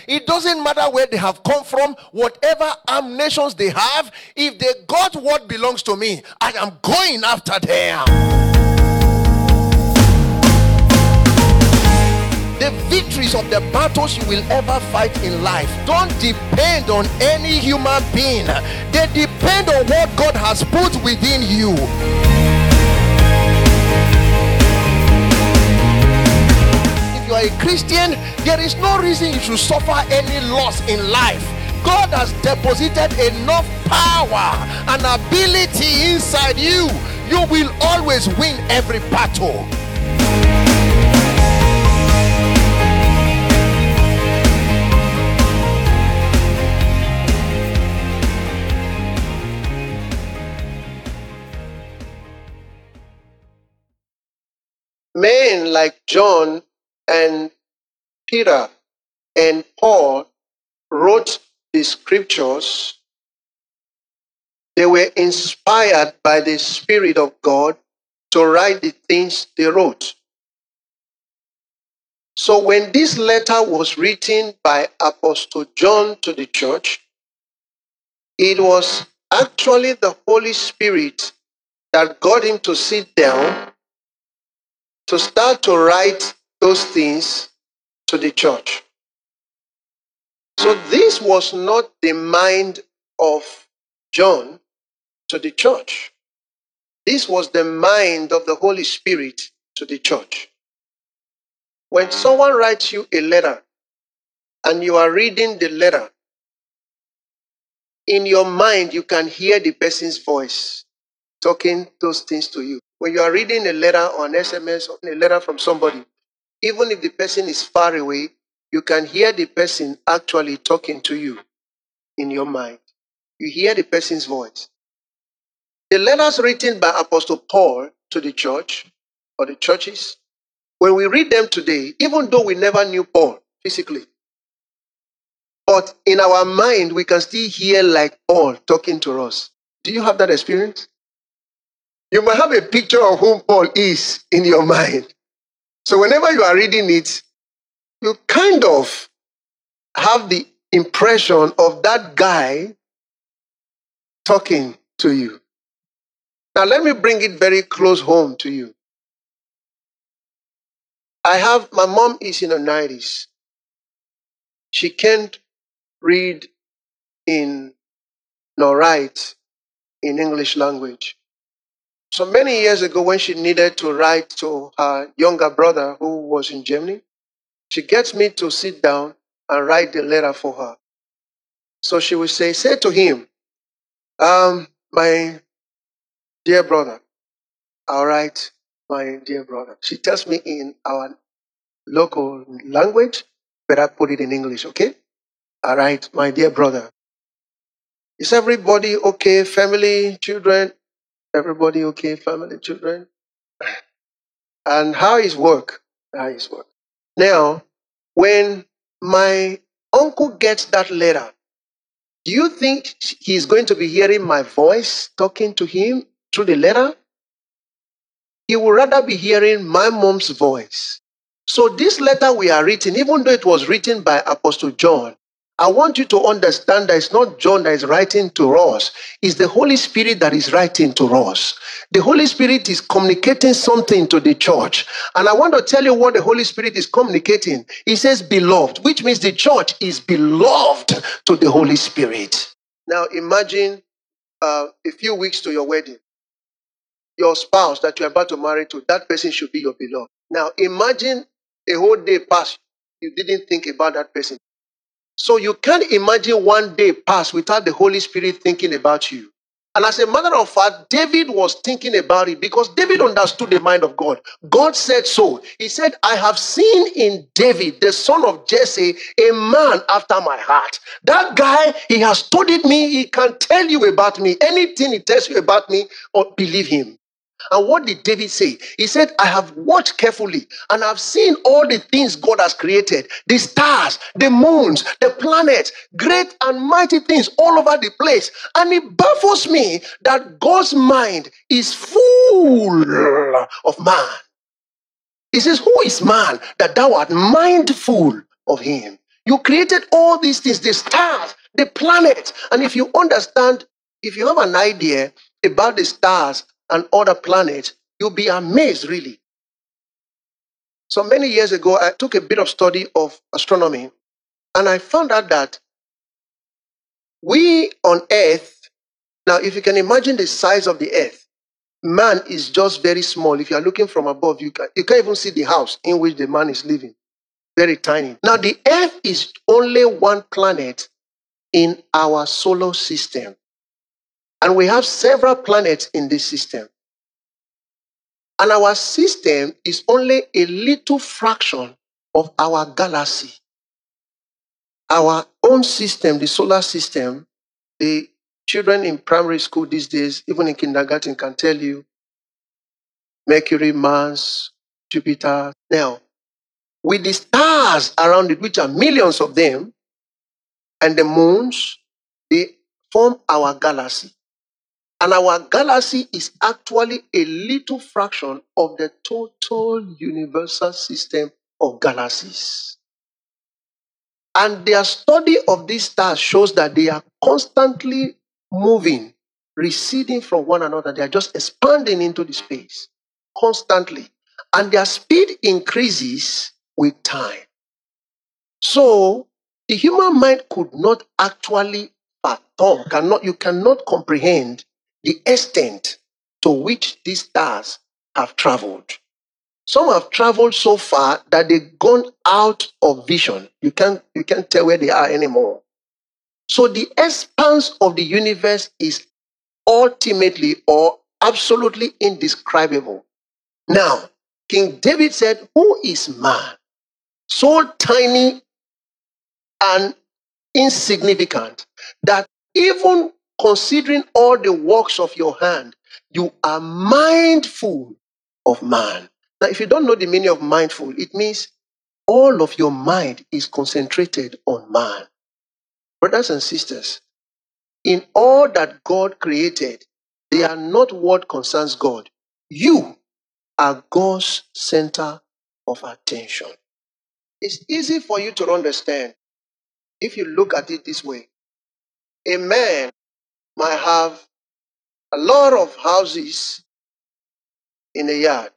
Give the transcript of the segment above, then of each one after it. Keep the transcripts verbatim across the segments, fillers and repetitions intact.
It doesn't matter where they have come from, whatever armed nations they have. If they got what belongs to me, I am going after them. The victories of the battles you will ever fight in life don't depend on any human being. They depend on what God has put within you. If you are a Christian, there is no reason you should suffer any loss in life. God has deposited enough power and ability inside you. You will always win every battle. Men like John and Peter and Paul wrote the scriptures. They were inspired by the Spirit of God to write the things they wrote. So when this letter was written by Apostle John to the church, it was actually the Holy Spirit that got him to sit down to start to write those things to the church. So this was not the mind of John to the church. This was the mind of the Holy Spirit to the church. When someone writes you a letter and you are reading the letter, in your mind you can hear the person's voice talking those things to you. When you are reading a letter or an S M S or a letter from somebody, even if the person is far away, you can hear the person actually talking to you in your mind. You hear the person's voice. The letters written by Apostle Paul to the church or the churches, when we read them today, even though we never knew Paul physically, but in our mind, we can still hear like Paul talking to us. Do you have that experience? You might have a picture of whom Paul is in your mind. So whenever you are reading it, you kind of have the impression of that guy talking to you. Now let me bring it very close home to you. I have, my mom is in her nineties. She can't read in nor write in English language. So many years ago, when she needed to write to her younger brother who was in Germany, she gets me to sit down and write the letter for her. So she would say, say to him, um, my dear brother, all right, my dear brother. She tells me in our local language, but I put it in English, okay? All right, my dear brother. Is everybody okay? Family, children? Everybody okay? Family, children? And how is work? How is work? Now, when my uncle gets that letter, do you think he's going to be hearing my voice talking to him through the letter? He would rather be hearing my mom's voice. So this letter we are reading, even though it was written by Apostle John, I want you to understand that it's not John that is writing to us. It's the Holy Spirit that is writing to us. The Holy Spirit is communicating something to the church. And I want to tell you what the Holy Spirit is communicating. He says beloved, which means the church is beloved to the Holy Spirit. Now imagine uh, a few weeks to your wedding. Your spouse that you're about to marry to, that person should be your beloved. Now imagine a whole day pass, you didn't think about that person. So you can't imagine one day pass without the Holy Spirit thinking about you. And as a matter of fact, David was thinking about it because David understood the mind of God. God said so. He said, I have seen in David, the son of Jesse, a man after my heart. That guy, he has studied me. He can tell you about me. Anything he tells you about me, or believe him. And what did David say? He said, I have watched carefully and I've seen all the things God has created. The stars, the moons, the planets, great and mighty things all over the place. And it baffles me that God's mind is full of man. He says, who is man that thou art mindful of him? You created all these things, the stars, the planets. And if you understand, if you have an idea about the stars and other planets, you'll be amazed, really. So many years ago, I took a bit of study of astronomy, and I found out that we on Earth, now if you can imagine the size of the Earth, man is just very small. If you are looking from above, you, can, you can't even see the house in which the man is living. Very tiny. Now, the Earth is only one planet in our solar system. And we have several planets in this system. And our system is only a little fraction of our galaxy. Our own system, the solar system, the children in primary school these days, even in kindergarten, can tell you Mercury, Mars, Jupiter. Now, with the stars around it, which are millions of them, and the moons, they form our galaxy. And our galaxy is actually a little fraction of the total universal system of galaxies. And their study of these stars shows that they are constantly moving, receding from one another. They are just expanding into the space constantly. And their speed increases with time. So the human mind could not actually fathom, cannot, you cannot comprehend the extent to which these stars have traveled. Some have traveled so far that they've gone out of vision. You can't, you can't tell where they are anymore. So the expanse of the universe is ultimately or absolutely indescribable. Now, King David said, "Who is man? So tiny and insignificant that even considering all the works of your hand, you are mindful of man." Now, if you don't know the meaning of mindful, it means all of your mind is concentrated on man. Brothers and sisters, in all that God created, they are not what concerns God. You are God's center of attention. It's easy for you to understand if you look at it this way. A man might have a lot of houses in a yard.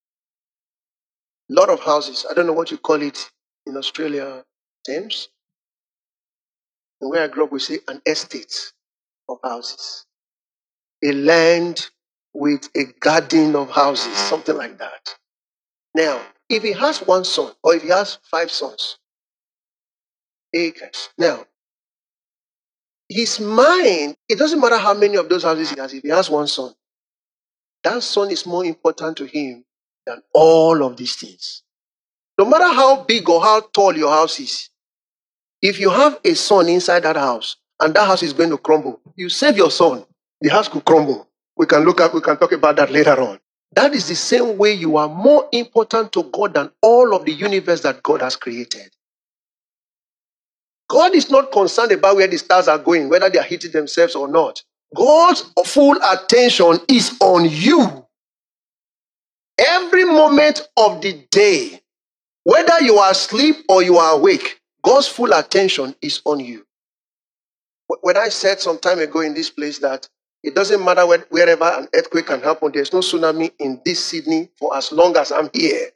A lot of houses. I don't know what you call it in Australia terms. And where I grew up, we say an estate of houses. A land with a garden of houses, something like that. Now, if he has one son, or if he has five sons, acres. Now, his mind, it doesn't matter how many of those houses he has, if he has one son, that son is more important to him than all of these things. No matter how big or how tall your house is, if you have a son inside that house and that house is going to crumble, you save your son, the house could crumble. We can look at, we can talk about that later on. That is the same way you are more important to God than all of the universe that God has created. God is not concerned about where the stars are going, whether they are hitting themselves or not. God's full attention is on you. Every moment of the day, whether you are asleep or you are awake, God's full attention is on you. When I said some time ago in this place that it doesn't matter where, wherever an earthquake can happen, there's no tsunami in this Sydney for as long as I'm here.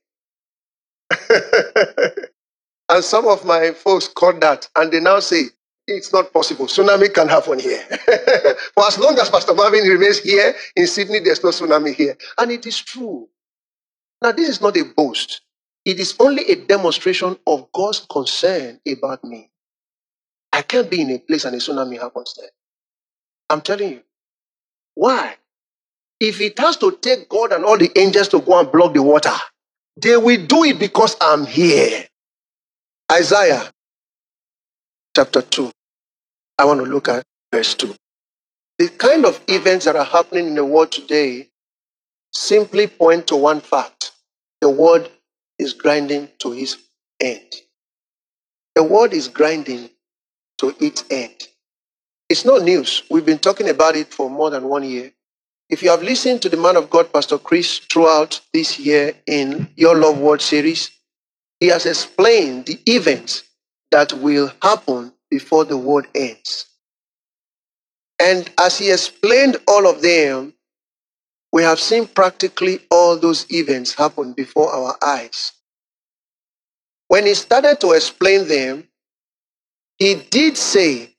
And some of my folks caught that and they now say, it's not possible. Tsunami can happen here. For as long as Pastor Marvin remains here in Sydney, there's no tsunami here. And it is true. Now, this is not a boast. It is only a demonstration of God's concern about me. I can't be in a place and a tsunami happens there. I'm telling you. Why? If it has to take God and all the angels to go and block the water, they will do it because I'm here. Isaiah chapter two. I want to look at verse two. The kind of events that are happening in the world today simply point to one fact. The world is grinding to its end. The world is grinding to its end. It's not news. We've been talking about it for more than one year. If you have listened to the man of God, Pastor Chris, throughout this year in Your Love Word series, he has explained the events that will happen before the world ends. And as he explained all of them, we have seen practically all those events happen before our eyes. When he started to explain them, he did say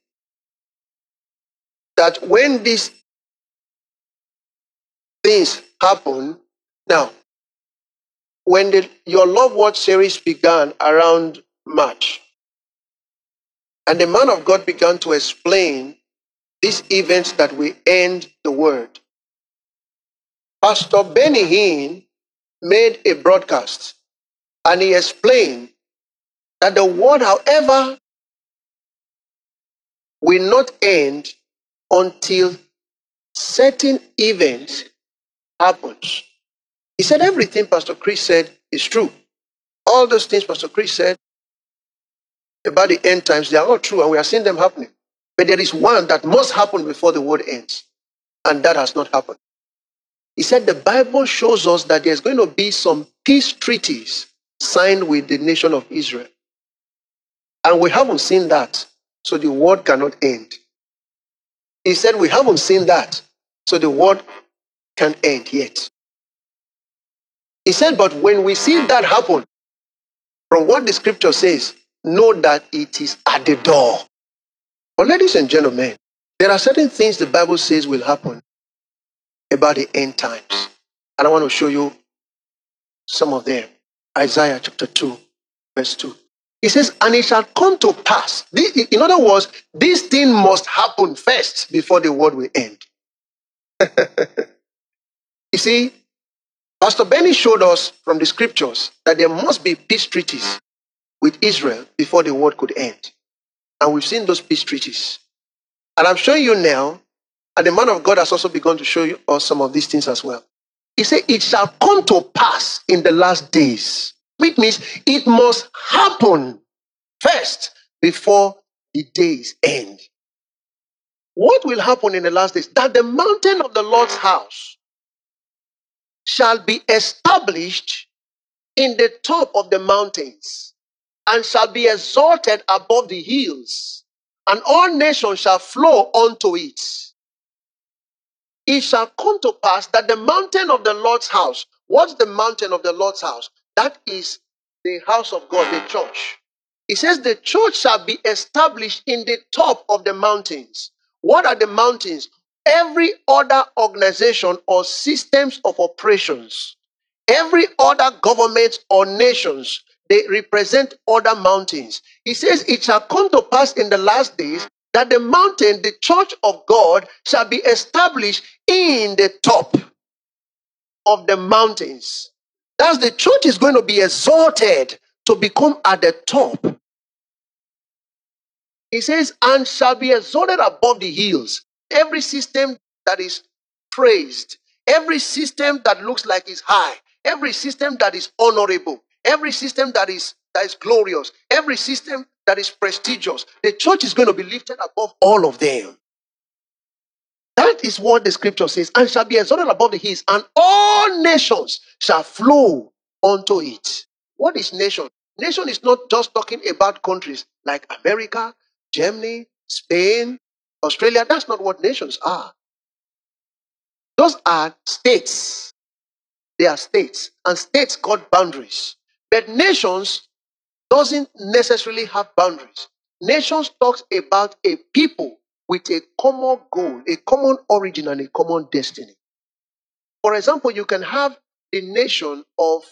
that when these things happen, now, when the Your Love Word series began around March, and the man of God began to explain these events that will end the world, Pastor Benny Hinn made a broadcast, and he explained that the world, however, will not end until certain events happens. He said everything Pastor Chris said is true. All those things Pastor Chris said about the end times, they are all true, and we are seeing them happening. But there is one that must happen before the world ends, and that has not happened. He said the Bible shows us that there's going to be some peace treaties signed with the nation of Israel. And we haven't seen that, so the world cannot end. He said we haven't seen that, so the world can't end yet. He said, but when we see that happen, from what the scripture says, know that it is at the door. But ladies and gentlemen, there are certain things the Bible says will happen about the end times. And I want to show you some of them. Isaiah chapter two, verse two. It says, and it shall come to pass. This, in other words, this thing must happen first before the world will end. You see, Pastor Benny showed us from the scriptures that there must be peace treaties with Israel before the world could end. And we've seen those peace treaties. And I'm showing you now, and the man of God has also begun to show you us some of these things as well. He said, it shall come to pass in the last days. Which means it must happen first before the days end. What will happen in the last days? That the mountain of the Lord's house shall be established in the top of the mountains, and shall be exalted above the hills, and all nations shall flow unto it. It shall come to pass that the mountain of the Lord's house, what's the mountain of the Lord's house? That is the house of God, the church. It says the church shall be established in the top of the mountains. What are the mountains? Every other organization or systems of operations, every other government or nations, they represent other mountains. He says it shall come to pass in the last days that the mountain, the church of God, shall be established in the top of the mountains. That's the church is going to be exalted to become at the top. He says, and shall be exalted above the hills. Every system that is praised, every system that looks like it's high, every system that is honorable, every system that is that is glorious, every system that is prestigious, the church is going to be lifted above all of them. That is what the scripture says, and shall be exalted above the hills, and all nations shall flow unto it. What is nation? Nation is not just talking about countries like America, Germany, Spain, Australia. That's not what nations are. Those are states. They are states, and states got boundaries. But nations doesn't necessarily have boundaries. Nations talks about a people with a common goal, a common origin, and a common destiny. For example, you can have the nation of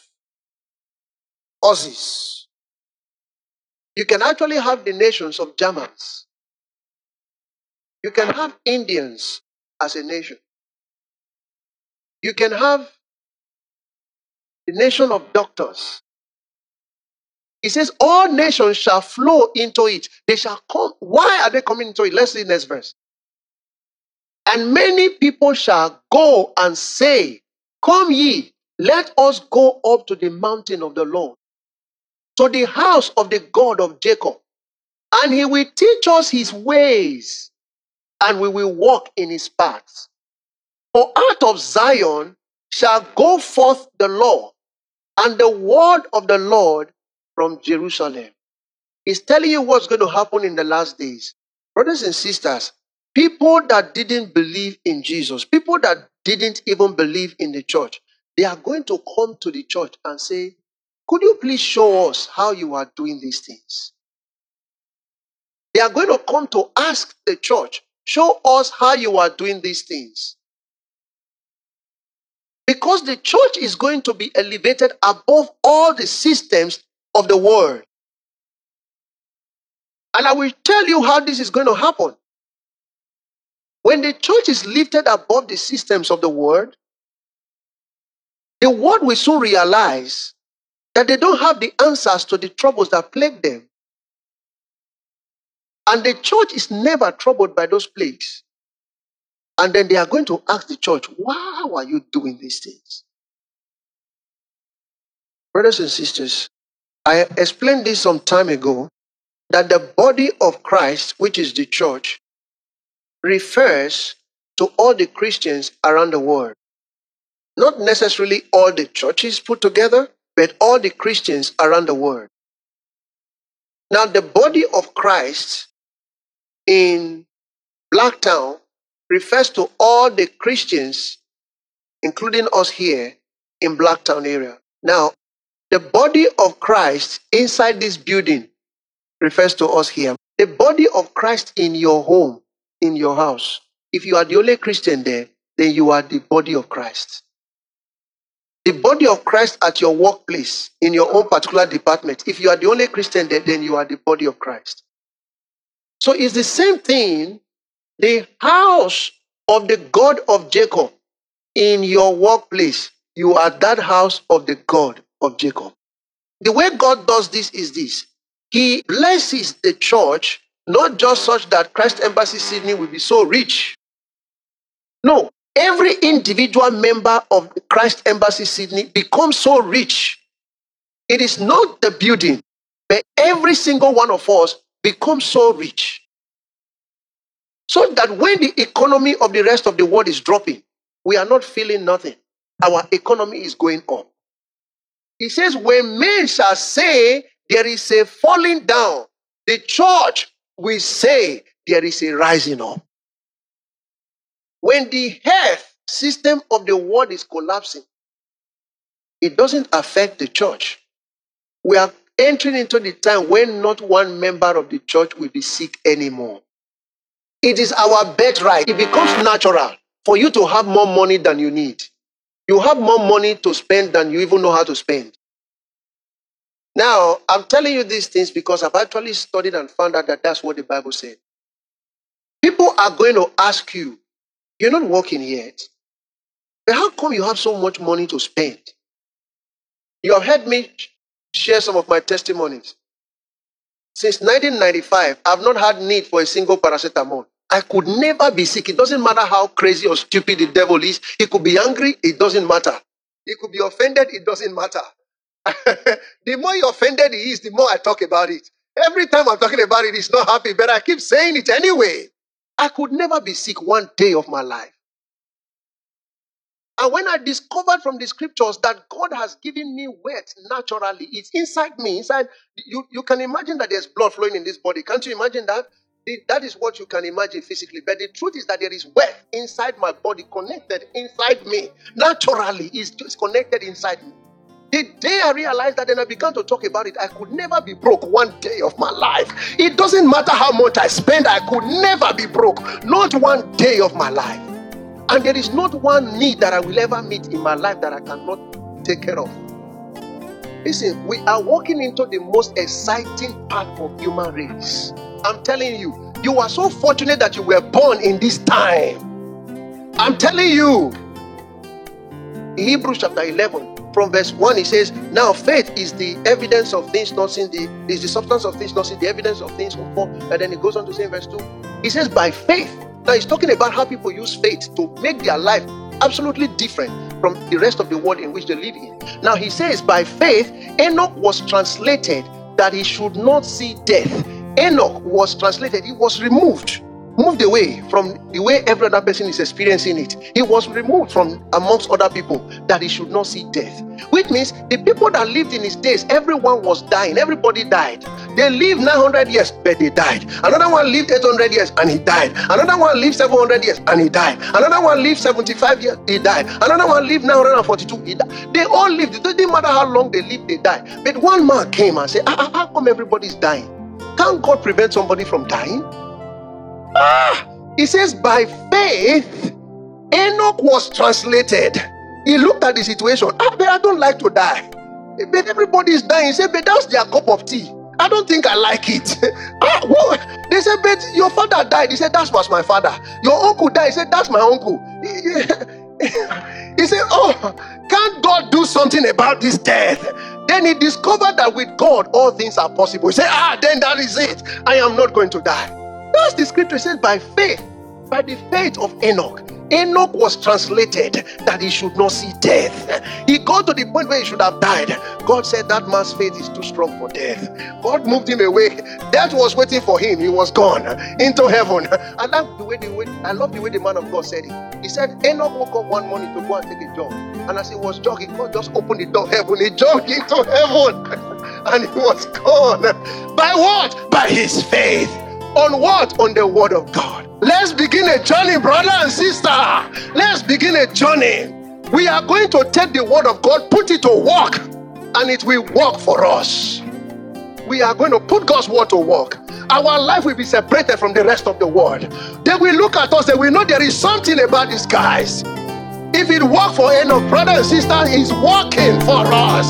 Aussies. You can actually have the nations of Germans. You can have Indians as a nation. You can have the nation of doctors. He says, all nations shall flow into it. They shall come. Why are they coming into it? Let's see the next verse. And many people shall go and say, come ye, let us go up to the mountain of the Lord, to the house of the God of Jacob, and he will teach us his ways, and we will walk in his paths. For out of Zion shall go forth the law, and the word of the Lord from Jerusalem. It's telling you what's going to happen in the last days. Brothers and sisters, people that didn't believe in Jesus, people that didn't even believe in the church, they are going to come to the church and say, could you please show us how you are doing these things? They are going to come to ask the church, show us how you are doing these things. Because the church is going to be elevated above all the systems of the world. And I will tell you how this is going to happen. When the church is lifted above the systems of the world, the world will soon realize that they don't have the answers to the troubles that plague them. And the church is never troubled by those plagues. And then they are going to ask the church, why are you doing these things? Brothers and sisters, I explained this some time ago, that the body of Christ, which is the church, refers to all the Christians around the world. Not necessarily all the churches put together, but all the Christians around the world. Now, the body of Christ in Blacktown refers to all the Christians, including us here in Blacktown area. Now, the body of Christ inside this building refers to us here. The body of Christ in your home, in your house. If you are the only Christian there, then you are the body of Christ. The body of Christ at your workplace, in your own particular department. If you are the only Christian there, then you are the body of Christ. So it's the same thing. The house of the God of Jacob in your workplace, you are that house of the God of Jacob. The way God does this is this. He blesses the church, not just such that Christ Embassy Sydney will be so rich. No, every individual member of the Christ Embassy Sydney becomes so rich. It is not the building, but every single one of us becomes so rich. So that when the economy of the rest of the world is dropping, we are not feeling nothing. Our economy is going up. He says, when men shall say there is a falling down, the church will say there is a rising up. When the health system of the world is collapsing, it doesn't affect the church. We are entering into the time when not one member of the church will be sick anymore. It is our birthright. It becomes natural for you to have more money than you need. You have more money to spend than you even know how to spend. Now, I'm telling you these things because I've actually studied and found out that that's what the Bible said. People are going to ask you, you're not working yet, but how come you have so much money to spend? You have heard me share some of my testimonies. Since nineteen ninety-five, I've not had need for a single paracetamol. I could never be sick. It doesn't matter how crazy or stupid the devil is. He could be angry, it doesn't matter. He could be offended, it doesn't matter. The more you're offended he is, the more I talk about it. Every time I'm talking about it, he's not happy, but I keep saying it anyway. I could never be sick one day of my life. And when I discovered from the scriptures that God has given me wealth naturally, it's inside me. Inside you, you can imagine that there's blood flowing in this body. Can't you imagine that? That is what you can imagine physically. But the truth is that there is wealth inside my body, connected inside me. Naturally, it's just connected inside me. The day I realized that, and I began to talk about it, I could never be broke one day of my life. It doesn't matter how much I spend, I could never be broke. Not one day of my life. And there is not one need that I will ever meet in my life that I cannot take care of. Listen, we are walking into the most exciting part of human race. I'm telling you, you are so fortunate that you were born in this time. I'm telling you. In Hebrews chapter eleven, from verse one, it says, now faith is the evidence of things not seen, the, is the substance of things not seen, the evidence of things hoped for. And then it goes on to say in verse two, it says by faith. Now he's talking about how people use faith to make their life absolutely different from the rest of the world in which they live in. Now he says by faith, Enoch was translated that he should not see death. Enoch was translated, he was removed. moved away from the way every other person is experiencing it. He was removed from amongst other people that he should not see death. Which means the people that lived in his days, everyone was dying. Everybody died. They lived nine hundred years, but they died. Another one lived eight hundred years and he died. Another one lived seven hundred years and he died. Another one lived seventy-five years, he died. Another one lived nine hundred forty-two, he died. They all lived. It didn't matter how long they lived, they died. But one man came and said, ah, how come everybody's dying? Can't God prevent somebody from dying? Ah, he says, by faith, Enoch was translated. He looked at the situation. Ah, but I don't like to die. But everybody is dying. He said, but that's their cup of tea. I don't think I like it. Ah, well, they said, but your father died. He said, that was my father. Your uncle died. He said, that's my uncle. He said, oh, can't God do something about this death? Then he discovered that with God, all things are possible. He said, ah, then that is it. I am not going to die. That's the scripture. It says, by faith, by the faith of Enoch, Enoch was translated that he should not see death. He got to the point where he should have died. God said that man's faith is too strong for death. God moved him away. Death was waiting for him. He was gone into heaven. I love the way the way I love the way the man of God said it. He said Enoch woke up one morning to go and take a jog, and as he was jogging, God just opened the door of heaven. He jogged into heaven, and he was gone. By what? By his faith. On what? On the word of God. Let's begin a journey, brother and sister. Let's begin a journey. We are going to take the word of God, put it to work, and it will work for us. We are going to put God's word to work. Our life will be separated from the rest of the world. They will look at us, they will know there is something about these guys. If it worked for Enoch, brother and sister, it's working for us.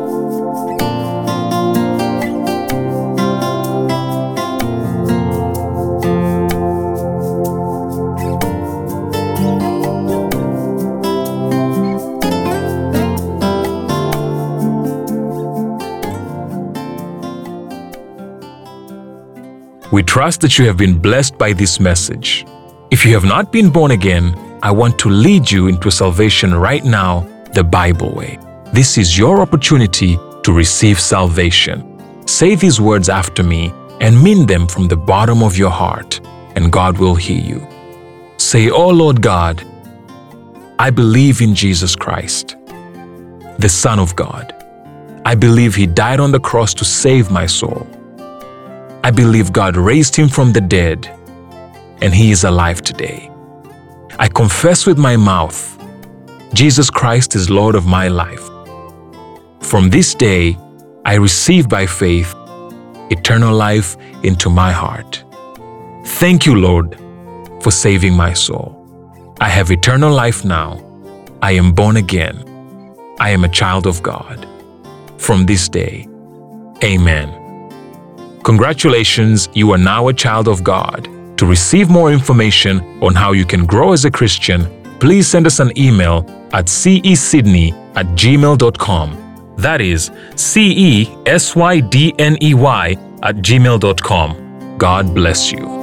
We trust that you have been blessed by this message. If you have not been born again, I want to lead you into salvation right now, the Bible way. This is your opportunity to receive salvation. Say these words after me and mean them from the bottom of your heart, and God will hear you. Say, "Oh Lord God, I believe in Jesus Christ, the Son of God. I believe He died on the cross to save my soul. I believe God raised Him from the dead, and He is alive today. I confess with my mouth, Jesus Christ is Lord of my life. From this day, I receive by faith eternal life into my heart. Thank you, Lord, for saving my soul. I have eternal life now. I am born again. I am a child of God. From this day, amen." Congratulations, you are now a child of God. To receive more information on how you can grow as a Christian, please send us an email at c e sydney at gmail dot com. That is C E S Y D N E Y at gmail dot com. God bless you.